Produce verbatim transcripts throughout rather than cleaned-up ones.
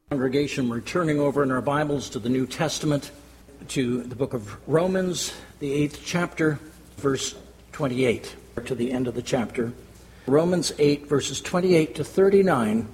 Congregation, we're turning over in our Bibles to the New Testament, to the book of Romans, the eighth chapter, verse twenty-eight, to the end of the chapter. Romans eight, verses twenty-eight to thirty-nine.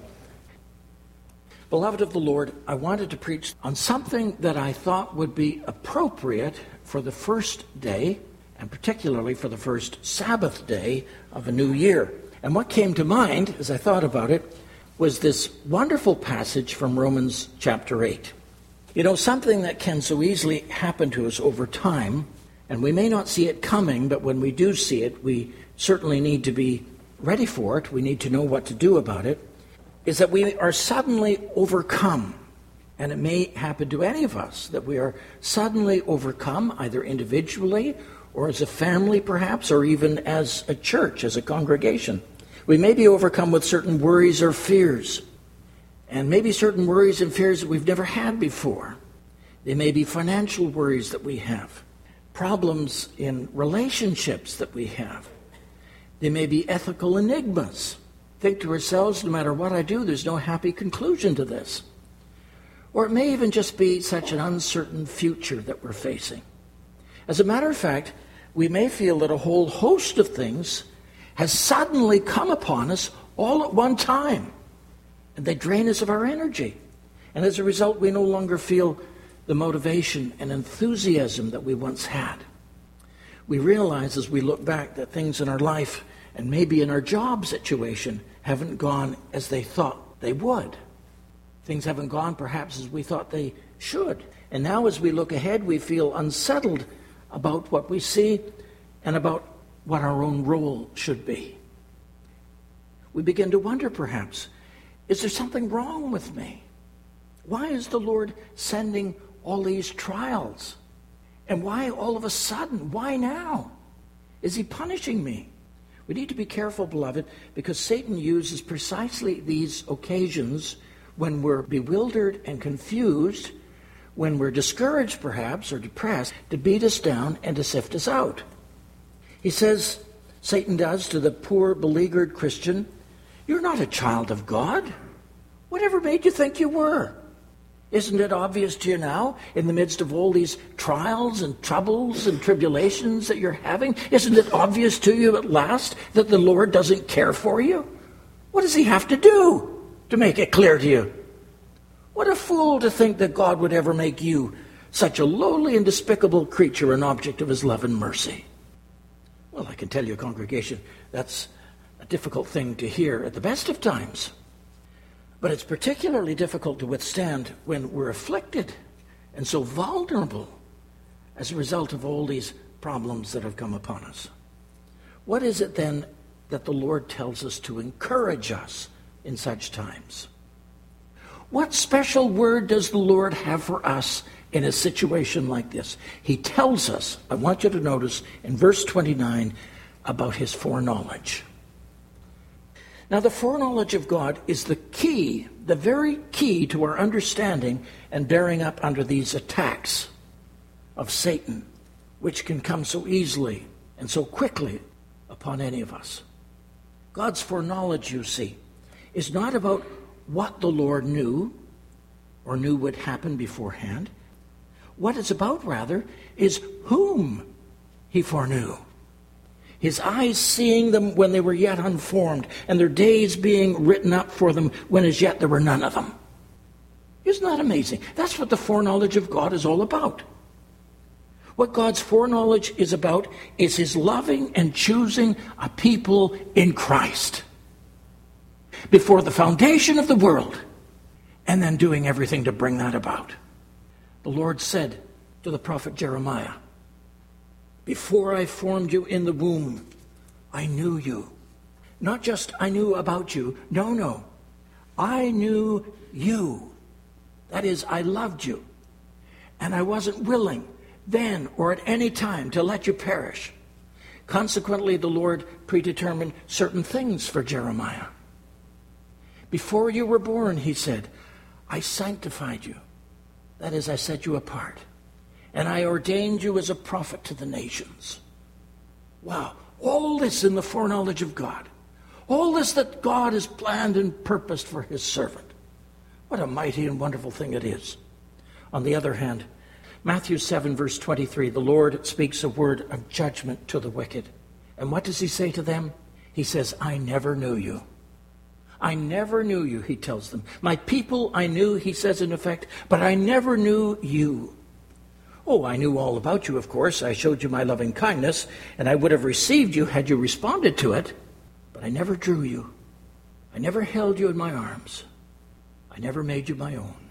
Beloved of the Lord, I wanted to preach on something that I thought would be appropriate for the first day, and particularly for the first Sabbath day of a new year. And what came to mind as I thought about it was this wonderful passage from Romans chapter eight. You know, something that can so easily happen to us over time, and we may not see it coming, but when we do see it, we certainly need to be ready for it. We need to know what to do about it, is that we are suddenly overcome. And it may happen to any of us, that we are suddenly overcome, either individually or as a family perhaps, or even as a church, as a congregation. We may be overcome with certain worries or fears, and maybe certain worries and fears that we've never had before. They may be financial worries that we have, problems in relationships that we have. They may be ethical enigmas. Think to ourselves, no matter what I do, there's no happy conclusion to this. Or it may even just be such an uncertain future that we're facing. As a matter of fact, we may feel that a whole host of things has suddenly come upon us all at one time. And they drain us of our energy. And as a result, we no longer feel the motivation and enthusiasm that we once had. We realize as we look back that things in our life, and maybe in our job situation, haven't gone as they thought they would. Things haven't gone perhaps as we thought they should. And now as we look ahead, we feel unsettled about what we see and about what our own role should be. We begin to wonder perhaps, is there something wrong with me? Why is the Lord sending all these trials? And why all of a sudden? Why now? Is he punishing me? We need to be careful, beloved, because Satan uses precisely these occasions when we're bewildered and confused, when we're discouraged perhaps or depressed, to beat us down and to sift us out. He says, Satan does to the poor, beleaguered Christian, you're not a child of God. Whatever made you think you were? Isn't it obvious to you now, in the midst of all these trials and troubles and tribulations that you're having? Isn't it obvious to you at last that the Lord doesn't care for you? What does he have to do to make it clear to you? What a fool to think that God would ever make you such a lowly and despicable creature, an object of his love and mercy. Well, I can tell you, congregation, that's a difficult thing to hear at the best of times. But it's particularly difficult to withstand when we're afflicted and so vulnerable as a result of all these problems that have come upon us. What is it then that the Lord tells us to encourage us in such times? What special word does the Lord have for us in a situation like this? He tells us, I want you to notice in verse twenty-nine, about his foreknowledge. Now, the foreknowledge of God is the key, the very key to our understanding and bearing up under these attacks of Satan, which can come so easily and so quickly upon any of us. God's foreknowledge, you see, is not about what the Lord knew or knew would happen beforehand. What it's about, rather, is whom he foreknew. His eyes seeing them when they were yet unformed, and their days being written up for them when as yet there were none of them. Isn't that amazing? That's what the foreknowledge of God is all about. What God's foreknowledge is about is his loving and choosing a people in Christ before the foundation of the world, and then doing everything to bring that about. The Lord said to the prophet Jeremiah, before I formed you in the womb, I knew you. Not just I knew about you. No, no. I knew you. That is, I loved you. And I wasn't willing then or at any time to let you perish. Consequently, the Lord predetermined certain things for Jeremiah. Before you were born, he said, I sanctified you. That is, I set you apart. And I ordained you as a prophet to the nations. Wow. All this in the foreknowledge of God. All this that God has planned and purposed for his servant. What a mighty and wonderful thing it is. On the other hand, Matthew seven, verse twenty-three, the Lord speaks a word of judgment to the wicked. And what does he say to them? He says, I never knew you. I never knew you, he tells them. My people I knew, he says in effect, but I never knew you. Oh, I knew all about you, of course. I showed you my loving kindness, and I would have received you had you responded to it. But I never drew you. I never held you in my arms. I never made you my own.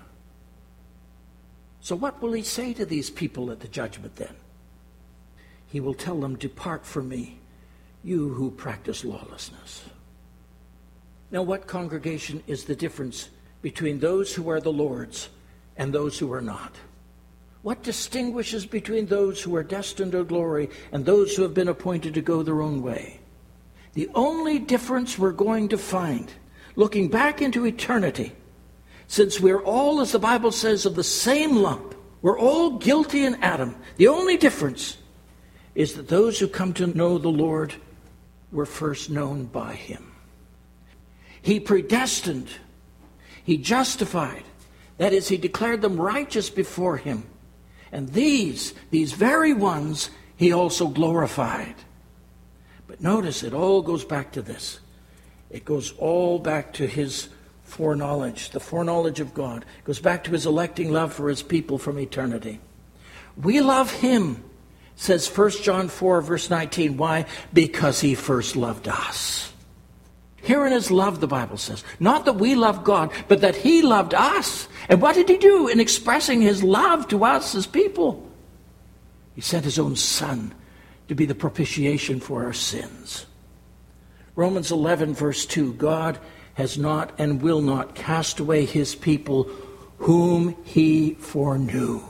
So what will he say to these people at the judgment then? He will tell them, depart from me, you who practice lawlessness. Now, what, congregation, is the difference between those who are the Lord's and those who are not? What distinguishes between those who are destined to glory and those who have been appointed to go their own way? The only difference we're going to find, looking back into eternity, since we're all, as the Bible says, of the same lump, we're all guilty in Adam, the only difference is that those who come to know the Lord were first known by him. He predestined, he justified, that is, he declared them righteous before him. And these, these very ones, he also glorified. But notice, it all goes back to this. It goes all back to his foreknowledge, the foreknowledge of God. It goes back to his electing love for his people from eternity. We love him, says First John four, verse nineteen. Why? Because he first loved us. Herein is love, the Bible says. Not that we love God, but that he loved us. And what did he do in expressing his love to us as people? He sent his own Son to be the propitiation for our sins. Romans eleven, verse two, God has not and will not cast away his people whom he foreknew.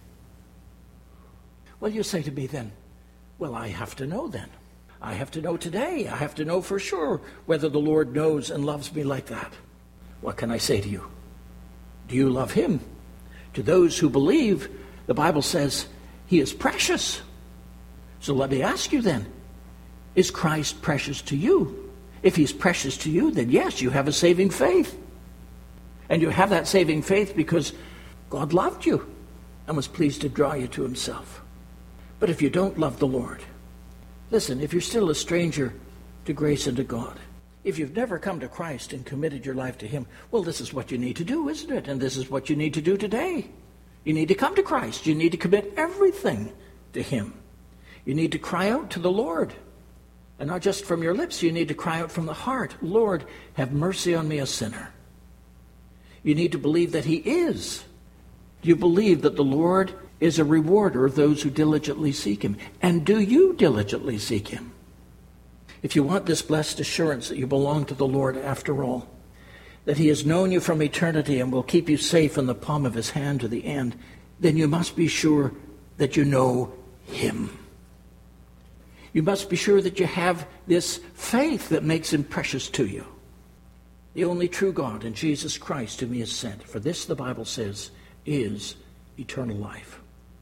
Well, you say to me then, well, I have to know then. I have to know today. I have to know for sure whether the Lord knows and loves me like that. What can I say to you? Do you love him? To those who believe, the Bible says he is precious. So let me ask you then, is Christ precious to you? If he's precious to you, then yes, you have a saving faith. And you have that saving faith because God loved you and was pleased to draw you to himself. But if you don't love the Lord, listen, if you're still a stranger to grace and to God, if you've never come to Christ and committed your life to him, well, this is what you need to do, isn't it? And this is what you need to do today. You need to come to Christ. You need to commit everything to him. You need to cry out to the Lord. And not just from your lips, you need to cry out from the heart, Lord, have mercy on me, a sinner. You need to believe that he is. You believe that the Lord is a rewarder of those who diligently seek him. And do you diligently seek him? If you want this blessed assurance that you belong to the Lord after all, that he has known you from eternity and will keep you safe in the palm of his hand to the end, then you must be sure that you know him. You must be sure that you have this faith that makes him precious to you. The only true God and Jesus Christ whom he has sent. For this, the Bible says, is eternal life.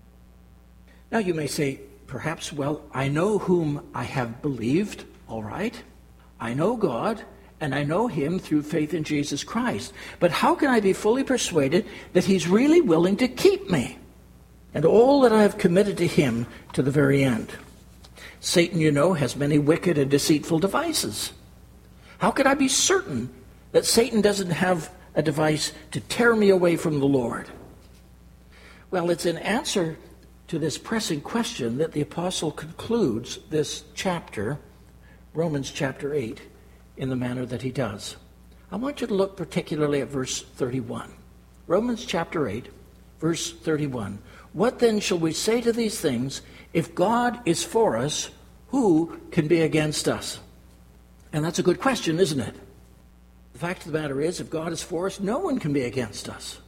Now you may say, perhaps, well, I know whom I have believed, all right. I know God, and I know him through faith in Jesus Christ. But how can I be fully persuaded that he's really willing to keep me and all that I have committed to him to the very end? Satan, you know, has many wicked and deceitful devices. How could I be certain that Satan doesn't have a device to tear me away from the Lord? Well, it's in answer to this pressing question that the apostle concludes this chapter, Romans chapter eight, in the manner that he does. I want you to look particularly at verse thirty-one. Romans chapter eight, verse thirty-one. What then shall we say to these things? If God is for us, who can be against us? And that's a good question, isn't it? The fact of the matter is, if God is for us, no one can be against us.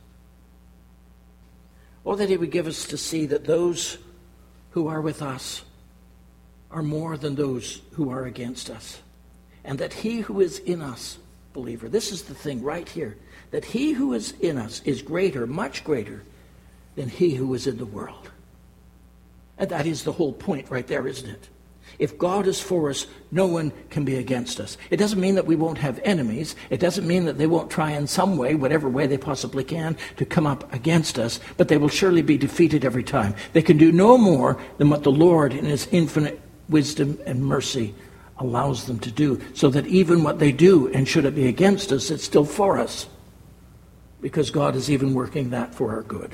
Or that he would give us to see that those who are with us are more than those who are against us. And that he who is in us, believer, this is the thing right here, that he who is in us is greater, much greater, than he who is in the world. And that is the whole point right there, isn't it? If God is for us, no one can be against us. It doesn't mean that we won't have enemies. It doesn't mean that they won't try in some way, whatever way they possibly can, to come up against us, but they will surely be defeated every time. They can do no more than what the Lord in his infinite wisdom and mercy allows them to do, so that even what they do, and should it be against us, it's still for us, because God is even working that for our good.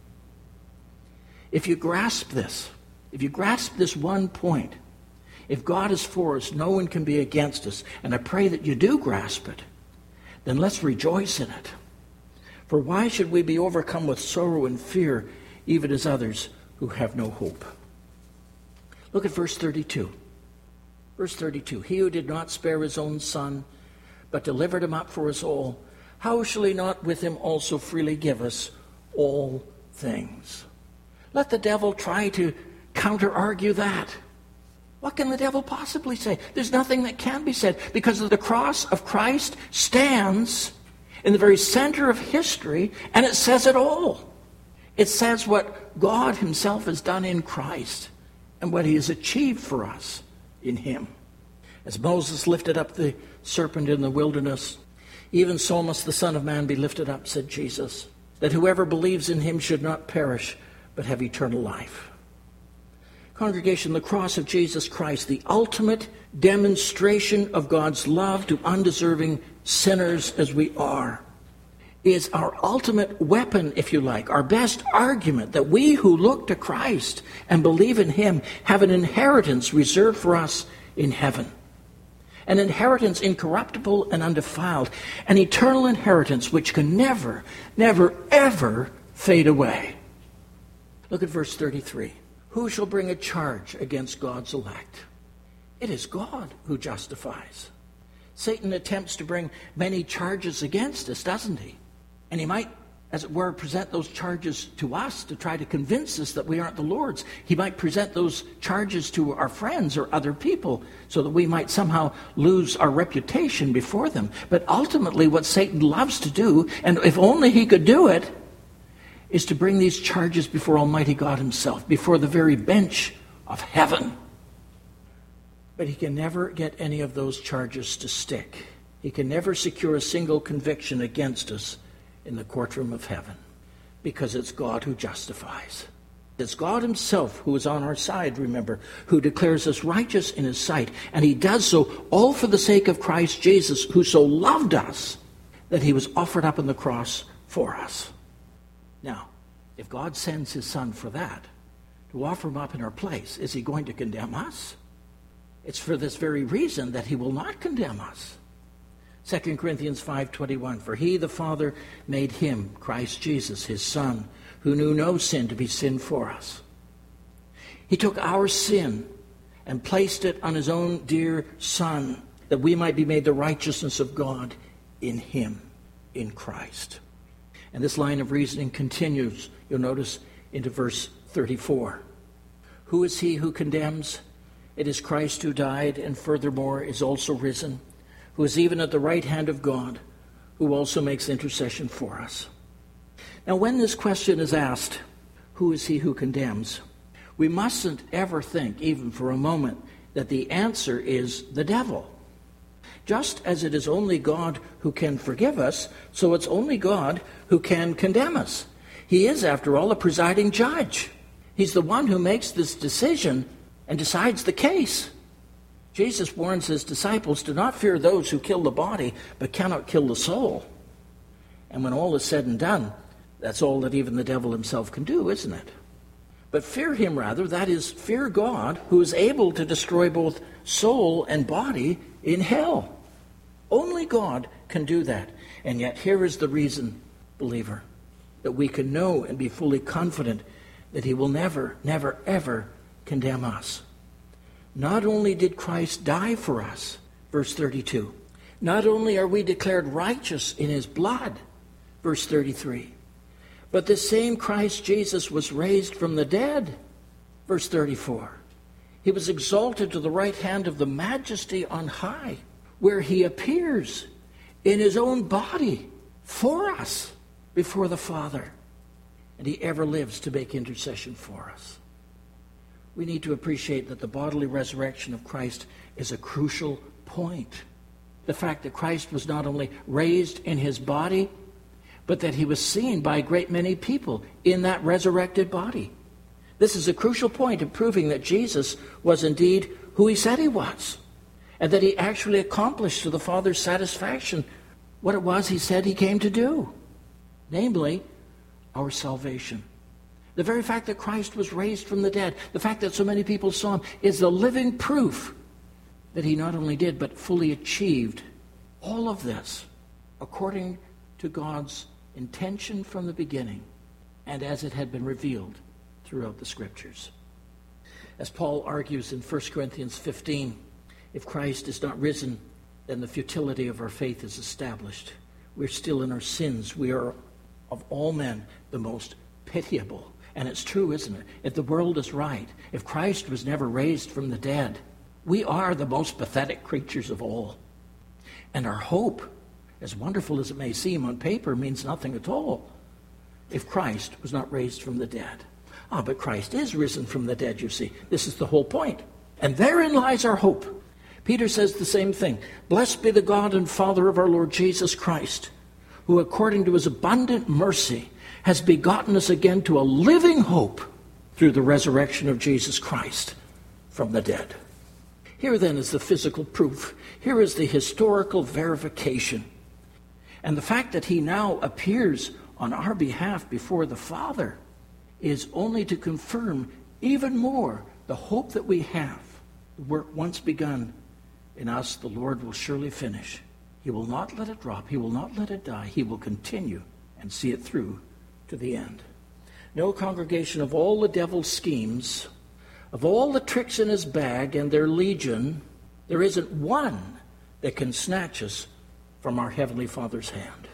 If you grasp this, if you grasp this one point, if God is for us, no one can be against us, and I pray that you do grasp it, then let's rejoice in it. For why should we be overcome with sorrow and fear, even as others who have no hope? Look at verse thirty-two. Verse thirty-two, he who did not spare his own son, but delivered him up for us all, how shall he not with him also freely give us all things? Let the devil try to counter-argue that. What can the devil possibly say? There's nothing that can be said, because the cross of Christ stands in the very center of history, and it says it all. It says what God himself has done in Christ and what he has achieved for us in him. As Moses lifted up the serpent in the wilderness, even so must the Son of Man be lifted up, said Jesus, that whoever believes in him should not perish, but have eternal life. Congregation, the cross of Jesus Christ, the ultimate demonstration of God's love to undeserving sinners as we are, is our ultimate weapon, if you like, our best argument that we who look to Christ and believe in him have an inheritance reserved for us in heaven. An inheritance incorruptible and undefiled. An eternal inheritance which can never, never, ever fade away. Look at verse thirty-three. Who shall bring a charge against God's elect? It is God who justifies. Satan attempts to bring many charges against us, doesn't he? And he might, as it were, present those charges to us to try to convince us that we aren't the Lord's. He might present those charges to our friends or other people so that we might somehow lose our reputation before them. But ultimately what Satan loves to do, and if only he could do it, is to bring these charges before Almighty God himself, before the very bench of heaven. But he can never get any of those charges to stick. He can never secure a single conviction against us in the courtroom of heaven, because it's God who justifies. It's God himself who is on our side, remember, who declares us righteous in his sight, and he does so all for the sake of Christ Jesus, who so loved us that he was offered up on the cross for us. Now, if God sends his Son for that, to offer him up in our place, is he going to condemn us? It's for this very reason that he will not condemn us. Second Corinthians five twenty-one, for he, the Father, made him, Christ Jesus, his Son, who knew no sin, to be sin for us. He took our sin and placed it on his own dear Son, that we might be made the righteousness of God in him, in Christ. And this line of reasoning continues, you'll notice, into verse thirty-four. Who is he who condemns? It is Christ who died, and furthermore is also risen, who is even at the right hand of God, who also makes intercession for us. Now, when this question is asked, who is he who condemns, we mustn't ever think, even for a moment, that the answer is the devil. Just as it is only God who can forgive us, so it's only God who can condemn us. He is, after all, a presiding judge. He's the one who makes this decision and decides the case. Jesus warns his disciples, do not fear those who kill the body, but cannot kill the soul. And when all is said and done, that's all that even the devil himself can do, isn't it? But fear him rather, that is, fear God, who is able to destroy both soul and body in hell. Only God can do that. And yet here is the reason, believer, that we can know and be fully confident that he will never, never, ever condemn us. Not only did Christ die for us, verse thirty-two, not only are we declared righteous in his blood, verse thirty-three, but the same Christ Jesus was raised from the dead, verse thirty-four. He was exalted to the right hand of the Majesty on high, where he appears in his own body for us before the Father. And he ever lives to make intercession for us. we need to appreciate that the bodily resurrection of Christ is a crucial point. The fact that Christ was not only raised in his body, but that he was seen by a great many people in that resurrected body. This is a crucial point in proving that Jesus was indeed who he said he was, and that he actually accomplished to the Father's satisfaction what it was he said he came to do, namely, our salvation. The very fact that Christ was raised from the dead, the fact that so many people saw him, is the living proof that he not only did, but fully achieved all of this according to God's intention from the beginning and as it had been revealed throughout the Scriptures. As Paul argues in First Corinthians fifteen, if Christ is not risen, then the futility of our faith is established. We're still in our sins. We are, of all men, the most pitiable. And it's true, isn't it? If the world is right, if Christ was never raised from the dead, we are the most pathetic creatures of all. And our hope, as wonderful as it may seem on paper, means nothing at all if Christ was not raised from the dead. Ah, but Christ is risen from the dead, you see. This is the whole point. And therein lies our hope. Peter says the same thing. Blessed be the God and Father of our Lord Jesus Christ, who according to his abundant mercy has begotten us again to a living hope through the resurrection of Jesus Christ from the dead. Here then is the physical proof. Here is the historical verification. And the fact that he now appears on our behalf before the Father is only to confirm even more the hope that we have. The work once begun in us, the Lord will surely finish. He will not let it drop. He will not let it die. He will continue and see it through to the end. No congregation of all the devil's schemes, of all the tricks in his bag and their legion, there isn't one that can snatch us from our Heavenly Father's hand.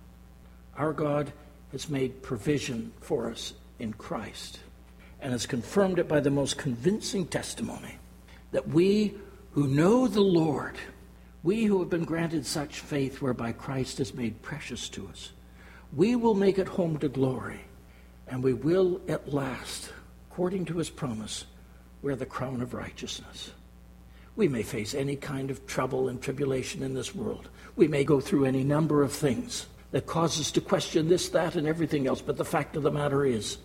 Our God has made provision for us in Christ and has confirmed it by the most convincing testimony that we who know the Lord, we who have been granted such faith whereby Christ is made precious to us, we will make it home to glory, and we will at last, according to his promise, wear the crown of righteousness. We may face any kind of trouble and tribulation in this world. We may go through any number of things that cause us to question this, that, and everything else, but the fact of the matter is,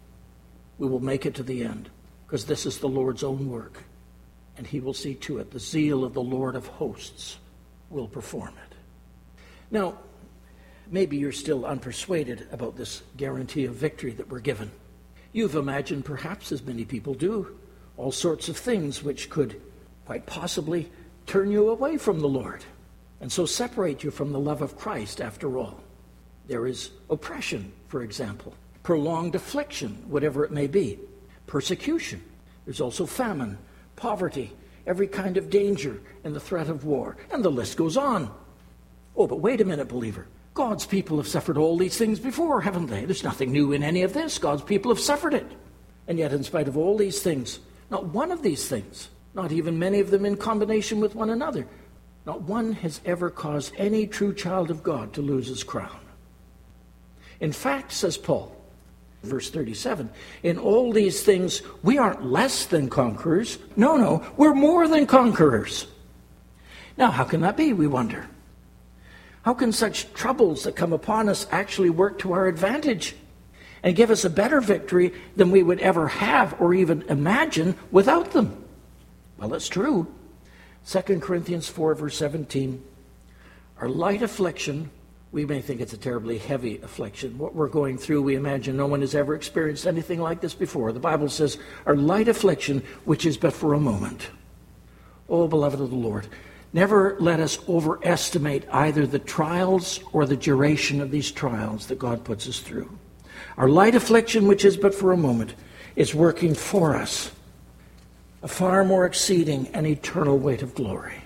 we will make it to the end, because this is the Lord's own work, and he will see to it. The zeal of the Lord of hosts will perform it. Now, maybe you're still unpersuaded about this guarantee of victory that we're given. You've imagined, perhaps as many people do, all sorts of things which could quite possibly turn you away from the Lord and so separate you from the love of Christ after all. There is oppression, for example, prolonged affliction, whatever it may be, persecution. There's also famine, poverty, every kind of danger, and the threat of war. And the list goes on. Oh, but wait a minute, believer. God's people have suffered all these things before, haven't they? There's nothing new in any of this. God's people have suffered it. And yet, in spite of all these things, not one of these things, not even many of them in combination with one another, not one has ever caused any true child of God to lose his crown. In fact, says Paul, verse thirty-seven, in all these things, we aren't less than conquerors. No, no, we're more than conquerors. Now, how can that be, we wonder? How can such troubles that come upon us actually work to our advantage and give us a better victory than we would ever have or even imagine without them? Well, it's true. Second Corinthians four, verse seventeen, our light affliction, we may think it's a terribly heavy affliction. What we're going through, we imagine no one has ever experienced anything like this before. The Bible says, our light affliction, which is but for a moment. Oh, beloved of the Lord, never let us overestimate either the trials or the duration of these trials that God puts us through. Our light affliction, which is but for a moment, is working for us a far more exceeding and eternal weight of glory.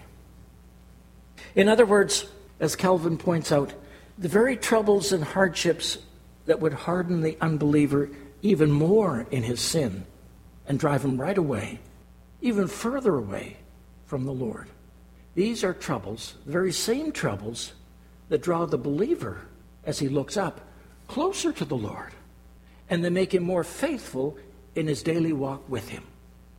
In other words, as Calvin points out, the very troubles and hardships that would harden the unbeliever even more in his sin and drive him right away, even further away from the Lord. These are troubles, the very same troubles that draw the believer, as he looks up, closer to the Lord, and they make him more faithful in his daily walk with him.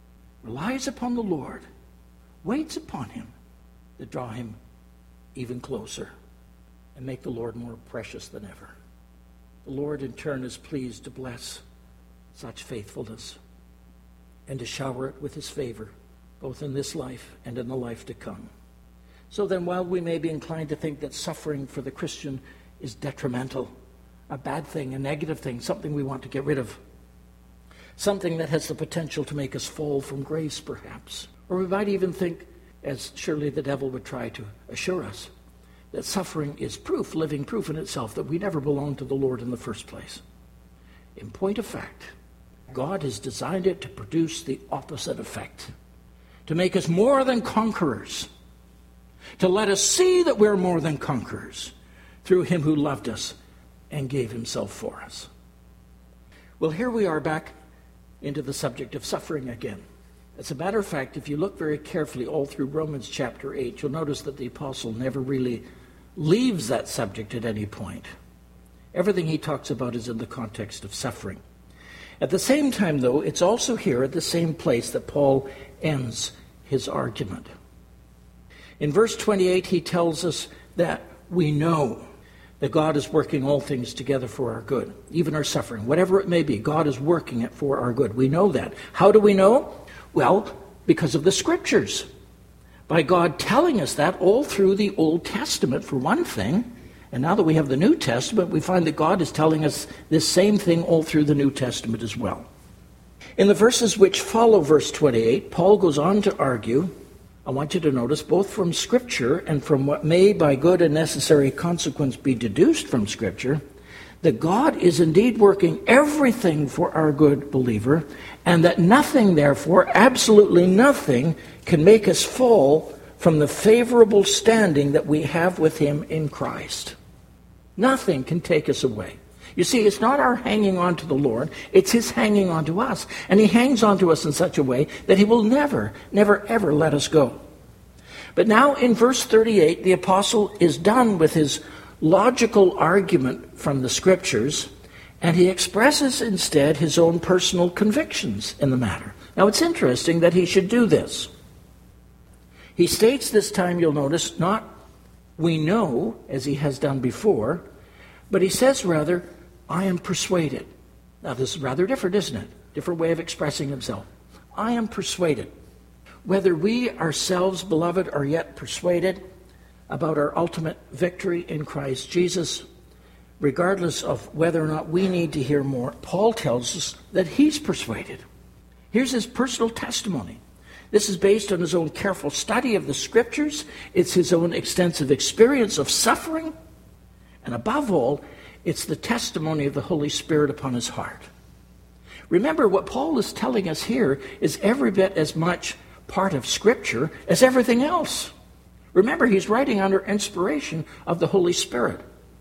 relies upon the Lord, waits upon him, to draw him even closer and make the Lord more precious than ever. The Lord in turn is pleased to bless such faithfulness and to shower it with his favor, both in this life and in the life to come. So then, while we may be inclined to think that suffering for the Christian is detrimental, a bad thing, a negative thing, something we want to get rid of, something that has the potential to make us fall from grace, perhaps, or we might even think, as surely the devil would try to assure us, that suffering is proof, living proof in itself, that we never belonged to the Lord in the first place. In point of fact, God has designed it to produce the opposite effect, to make us more than conquerors, to let us see that we're more than conquerors through him who loved us and gave himself for us. Well, here we are back into the subject of suffering again. As a matter of fact, if you look very carefully all through Romans chapter eight, you'll notice that the apostle never really leaves that subject at any point. Everything he talks about is in the context of suffering. At the same time, though, it's also here at the same place that Paul ends his argument. In verse twenty-eight, he tells us that we know that God is working all things together for our good, even our suffering, whatever it may be. God is working it for our good. We know that. How do we know? Well, because of the Scriptures. By God telling us that all through the Old Testament, for one thing. And now that we have the New Testament, we find that God is telling us this same thing all through the New Testament as well. In the verses which follow verse twenty-eight, Paul goes on to argue, I want you to notice, both from Scripture and from what may by good and necessary consequence be deduced from Scripture, that God is indeed working everything for our good, believer, and that nothing, therefore, absolutely nothing, can make us fall from the favorable standing that we have with him in Christ. Nothing can take us away. You see, it's not our hanging on to the Lord, it's his hanging on to us. And he hangs on to us in such a way that he will never, never, ever let us go. But now in verse thirty-eight, the apostle is done with his logical argument from the Scriptures, and he expresses instead his own personal convictions in the matter. Now it's interesting that he should do this. He states this time, you'll notice, not we know, as he has done before, but he says rather, I am persuaded. Now this is rather different, isn't it? Different way of expressing himself. I am persuaded. Whether we ourselves, beloved, are yet persuaded about our ultimate victory in Christ Jesus, regardless of whether or not we need to hear more, Paul tells us that he's persuaded. Here's his personal testimony. This is based on his own careful study of the Scriptures. It's his own extensive experience of suffering. And above all, it's the testimony of the Holy Spirit upon his heart. Remember, what Paul is telling us here is every bit as much part of Scripture as everything else. Remember, he's writing under inspiration of the Holy Spirit.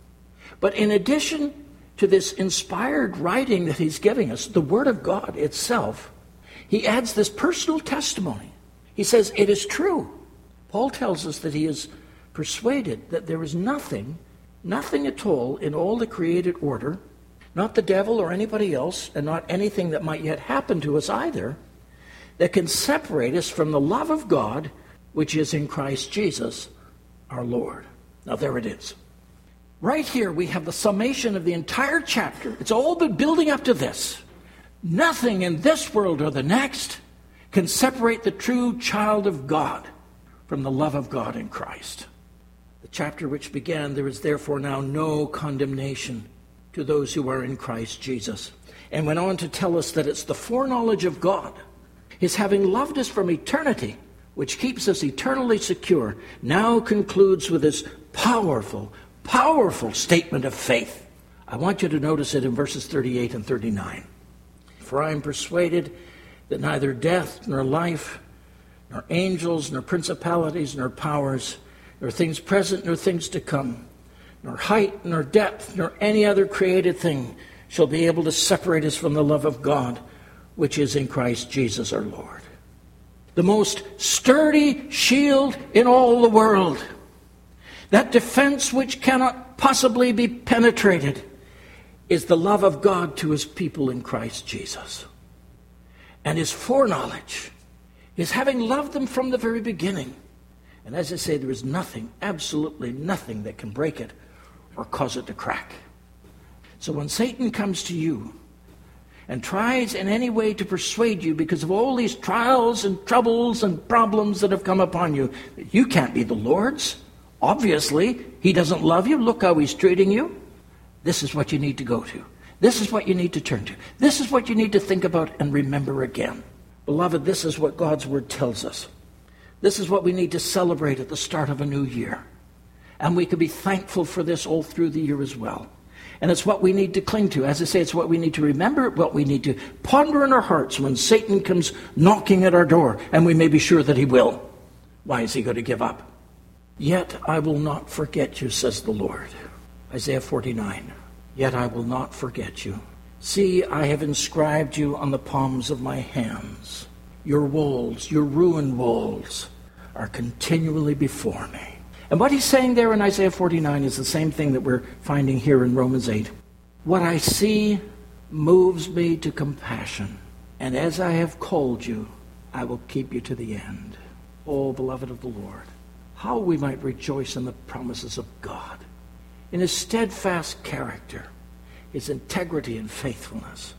But in addition to this inspired writing that he's giving us, the Word of God itself, he adds this personal testimony. He says, it is true. Paul tells us that he is persuaded that there is nothing, nothing at all in all the created order, not the devil or anybody else, and not anything that might yet happen to us either, that can separate us from the love of God, which is in Christ Jesus, our Lord. Now there it is. Right here we have the summation of the entire chapter. It's all been building up to this. Nothing in this world or the next can separate the true child of God from the love of God in Christ. The chapter which began, there is therefore now no condemnation to those who are in Christ Jesus, and went on to tell us that it's the foreknowledge of God, his having loved us from eternity, which keeps us eternally secure, now concludes with this powerful, powerful statement of faith. I want you to notice it in verses thirty-eight and thirty-nine. For I am persuaded that neither death, nor life, nor angels, nor principalities, nor powers, nor things present, nor things to come, nor height, nor depth, nor any other created thing shall be able to separate us from the love of God, which is in Christ Jesus our Lord. The most sturdy shield in all the world, that defense which cannot possibly be penetrated, is the love of God to his people in Christ Jesus. And his foreknowledge, is having loved them from the very beginning. And as I say, there is nothing, absolutely nothing that can break it or cause it to crack. So when Satan comes to you and tries in any way to persuade you because of all these trials and troubles and problems that have come upon you, that you can't be the Lord's, obviously he doesn't love you, look how he's treating you, this is what you need to go to. This is what you need to turn to. This is what you need to think about and remember again. Beloved, this is what God's word tells us. This is what we need to celebrate at the start of a new year. And we can be thankful for this all through the year as well. And it's what we need to cling to. As I say, it's what we need to remember, what we need to ponder in our hearts when Satan comes knocking at our door, and we may be sure that he will. Why is he going to give up? Yet I will not forget you, says the Lord. Isaiah forty-nine. Yet I will not forget you. See, I have inscribed you on the palms of my hands. Your walls, your ruined walls, are continually before me. And what he's saying there in Isaiah forty-nine is the same thing that we're finding here in Romans eight. What I see moves me to compassion. And as I have called you, I will keep you to the end. Oh, beloved of the Lord, how we might rejoice in the promises of God, in his steadfast character, his integrity and faithfulness.